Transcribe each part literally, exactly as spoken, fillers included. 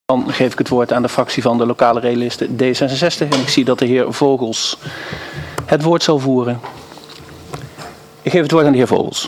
Dan geef ik het woord aan de fractie van de lokale realisten D zesenzestig. En ik zie dat de heer Vogels het woord zal voeren. Ik geef het woord aan de heer Vogels.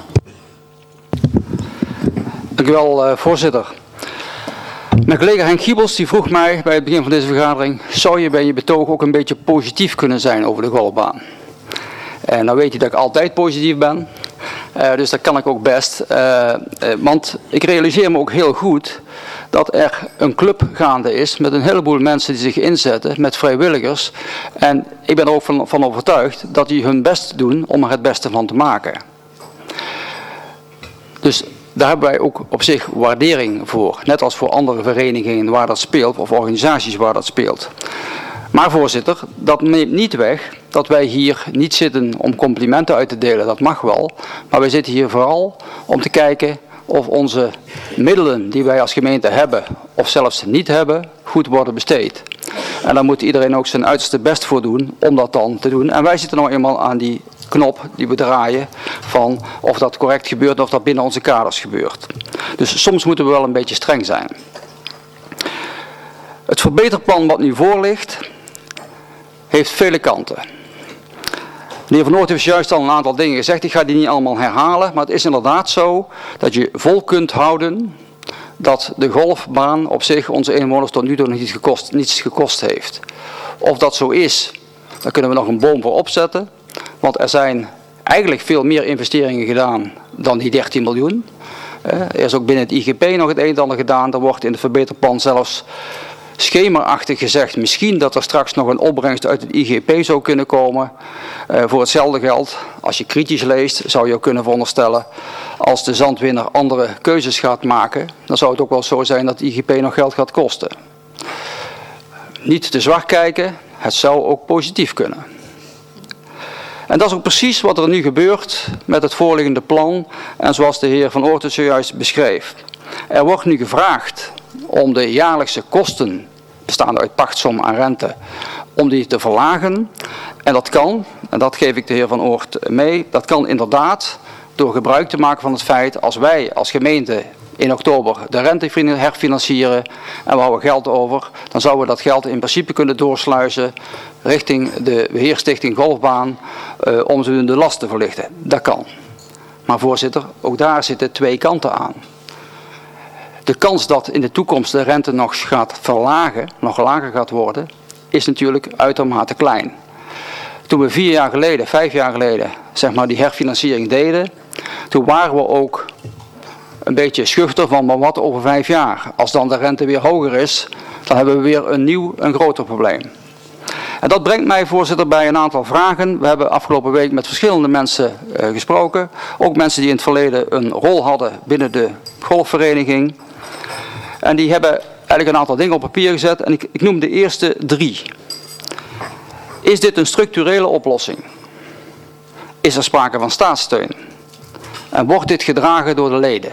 Dank u wel, uh, voorzitter. Mijn collega Henk Giebels die vroeg mij bij het begin van deze vergadering: zou je bij je betoog ook een beetje positief kunnen zijn over de golfbaan? En nou weet je dat ik altijd positief ben. Uh, dus dat kan ik ook best. Uh, uh, want ik realiseer me ook heel goed dat er een club gaande is met een heleboel mensen die zich inzetten, met vrijwilligers. En ik ben er ook van, van overtuigd dat die hun best doen om er het beste van te maken. Dus daar hebben wij ook op zich waardering voor. Net als voor andere verenigingen waar dat speelt, of organisaties waar dat speelt. Maar voorzitter, dat neemt niet weg dat wij hier niet zitten om complimenten uit te delen. Dat mag wel. Maar wij zitten hier vooral om te kijken of onze middelen die wij als gemeente hebben, of zelfs niet hebben, goed worden besteed. En daar moet iedereen ook zijn uiterste best voor doen om dat dan te doen. En wij zitten nou eenmaal aan die knop die we draaien van of dat correct gebeurt of dat binnen onze kaders gebeurt. Dus soms moeten we wel een beetje streng zijn. Het verbeterplan wat nu voor ligt, heeft vele kanten. De heer Van Oort heeft juist al een aantal dingen gezegd, ik ga die niet allemaal herhalen, maar het is inderdaad zo dat je vol kunt houden dat de golfbaan op zich onze inwoners tot nu toe nog niet gekost, niets gekost heeft. Of dat zo is, daar kunnen we nog een boom voor opzetten, want er zijn eigenlijk veel meer investeringen gedaan dan die dertien miljoen. Er is ook binnen het I G P nog het een en ander gedaan, er wordt in het verbeterplan zelfs schemerachtig gezegd, misschien dat er straks nog een opbrengst uit het I G P zou kunnen komen. Uh, voor hetzelfde geld, als je kritisch leest, zou je ook kunnen veronderstellen, als de zandwinner andere keuzes gaat maken, dan zou het ook wel zo zijn dat het I G P nog geld gaat kosten. Niet te zwart kijken, het zou ook positief kunnen. En dat is ook precies wat er nu gebeurt met het voorliggende plan en zoals de heer Van Oort het zojuist beschreef. Er wordt nu gevraagd om de jaarlijkse kosten, bestaande uit pachtsom en rente, om die te verlagen. En dat kan, en dat geef ik de heer Van Oort mee, dat kan inderdaad door gebruik te maken van het feit als wij als gemeente in oktober de rente herfinancieren en we houden geld over, dan zouden we dat geld in principe kunnen doorsluizen richting de beheerstichting Golfbaan uh, om ze de last te verlichten. Dat kan. Maar voorzitter, ook daar zitten twee kanten aan. De kans dat in de toekomst de rente nog gaat verlagen, nog lager gaat worden, is natuurlijk uitermate klein. Toen we vier jaar geleden, vijf jaar geleden, zeg maar die herfinanciering deden, toen waren we ook een beetje schuchter van, maar wat over vijf jaar? Als dan de rente weer hoger is, dan hebben we weer een nieuw, een groter probleem. En dat brengt mij, voorzitter, bij een aantal vragen. We hebben afgelopen week met verschillende mensen uh, gesproken. Ook mensen die in het verleden een rol hadden binnen de golfvereniging. En die hebben eigenlijk een aantal dingen op papier gezet. En ik, ik noem de eerste drie. Is dit een structurele oplossing? Is er sprake van staatssteun? En wordt dit gedragen door de leden?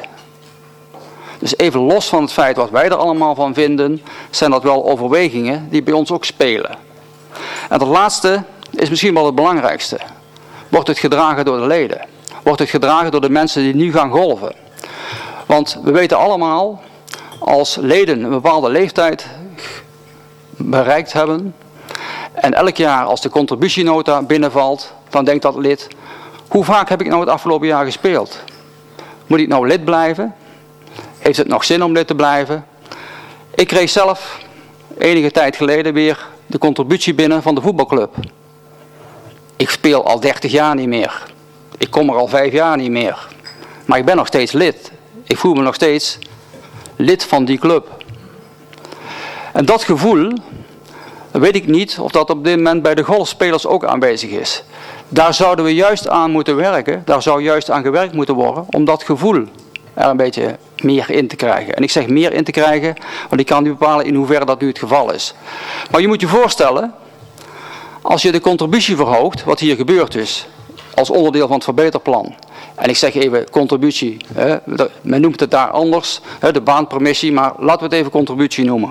Dus even los van het feit wat wij er allemaal van vinden, zijn dat wel overwegingen die bij ons ook spelen. En dat laatste is misschien wel het belangrijkste. Wordt het gedragen door de leden? Wordt het gedragen door de mensen die nu gaan golven? Want we weten allemaal, als leden een bepaalde leeftijd bereikt hebben en elk jaar als de contributienota binnenvalt, dan denkt dat lid, hoe vaak heb ik nou het afgelopen jaar gespeeld? Moet ik nou lid blijven? Heeft het nog zin om lid te blijven? Ik kreeg zelf enige tijd geleden weer de contributie binnen van de voetbalclub. Ik speel al dertig jaar niet meer. Ik kom er al vijf jaar niet meer. Maar ik ben nog steeds lid. Ik voel me nog steeds lid van die club. En dat gevoel, weet ik niet of dat op dit moment bij de golfspelers ook aanwezig is. Daar zouden we juist aan moeten werken. Daar zou juist aan gewerkt moeten worden om dat gevoel er een beetje meer in te krijgen. En ik zeg meer in te krijgen, want ik kan niet bepalen in hoeverre dat nu het geval is. Maar je moet je voorstellen, als je de contributie verhoogt, wat hier gebeurd is, als onderdeel van het verbeterplan. En ik zeg even contributie, hè, men noemt het daar anders, hè, de baanpermissie, maar laten we het even contributie noemen.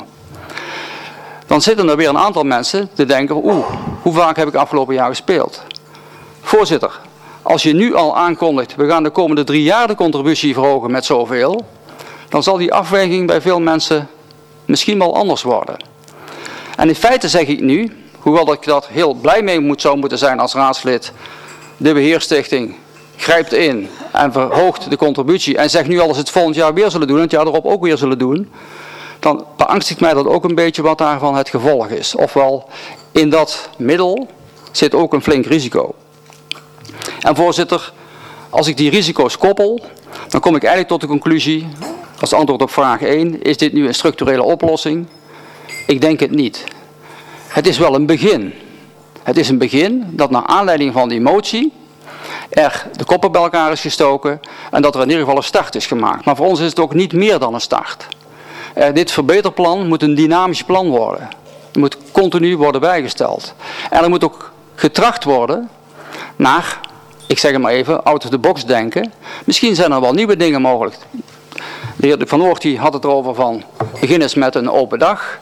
Dan zitten er weer een aantal mensen te denken, oeh, hoe vaak heb ik afgelopen jaar gespeeld? Voorzitter, als je nu al aankondigt, we gaan de komende drie jaar de contributie verhogen met zoveel, dan zal die afweging bij veel mensen misschien wel anders worden. En in feite zeg ik nu, hoewel ik dat heel blij mee moet, zou moeten zijn als raadslid, de beheerstichting grijpt in en verhoogt de contributie en zegt nu al als het volgend jaar weer zullen doen en het jaar erop ook weer zullen doen, dan beangstigt mij dat ook een beetje wat daarvan het gevolg is. Ofwel, in dat middel zit ook een flink risico. En voorzitter, als ik die risico's koppel, dan kom ik eigenlijk tot de conclusie, als antwoord op vraag één, is dit nu een structurele oplossing? Ik denk het niet. Het is wel een begin. Het is een begin dat naar aanleiding van die motie er de koppen bij elkaar is gestoken en dat er in ieder geval een start is gemaakt. Maar voor ons is het ook niet meer dan een start. Uh, dit verbeterplan moet een dynamisch plan worden. Het moet continu worden bijgesteld. En er moet ook getracht worden naar, ik zeg het maar even, out of the box denken. Misschien zijn er wel nieuwe dingen mogelijk. De heer Van Oort die had het erover van, begin eens met een open dag.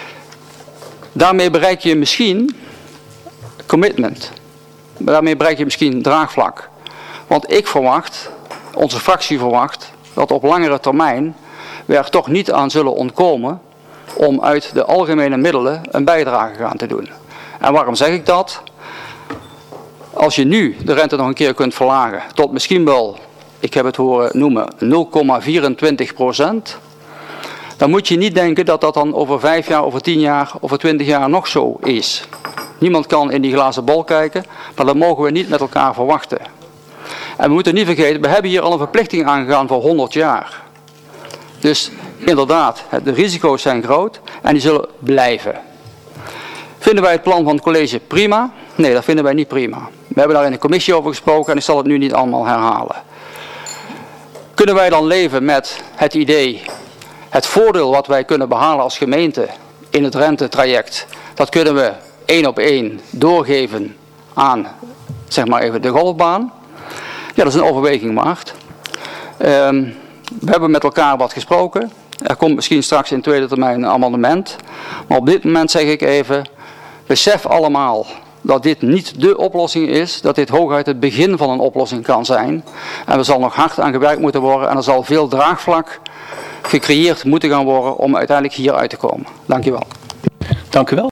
Daarmee bereik je misschien commitment. Daarmee bereik je misschien draagvlak. Want ik verwacht, onze fractie verwacht, dat op langere termijn we er toch niet aan zullen ontkomen om uit de algemene middelen een bijdrage gaan te doen. En waarom zeg ik dat? Als je nu de rente nog een keer kunt verlagen tot misschien wel, ik heb het horen noemen, nul komma vierentwintig procent, dan moet je niet denken dat dat dan over vijf jaar, over tien jaar, over twintig jaar nog zo is. Niemand kan in die glazen bol kijken, maar dat mogen we niet met elkaar verwachten. En we moeten niet vergeten, we hebben hier al een verplichting aangegaan voor honderd jaar. Dus inderdaad, de risico's zijn groot en die zullen blijven. Vinden wij het plan van het college prima? Nee, dat vinden wij niet prima. We hebben daar in de commissie over gesproken en ik zal het nu niet allemaal herhalen. Kunnen wij dan leven met het idee, het voordeel wat wij kunnen behalen als gemeente in het rentetraject, dat kunnen we één op één doorgeven aan, zeg maar even, de golfbaan? Ja, dat is een overweging waard. Um, we hebben met elkaar wat gesproken. Er komt misschien straks in tweede termijn een amendement. Maar op dit moment zeg ik even, besef allemaal dat dit niet de oplossing is. Dat dit hooguit het begin van een oplossing kan zijn. En er zal nog hard aan gewerkt moeten worden. En er zal veel draagvlak gecreëerd moeten gaan worden om uiteindelijk hier uit te komen. Dank u wel. Dank u wel.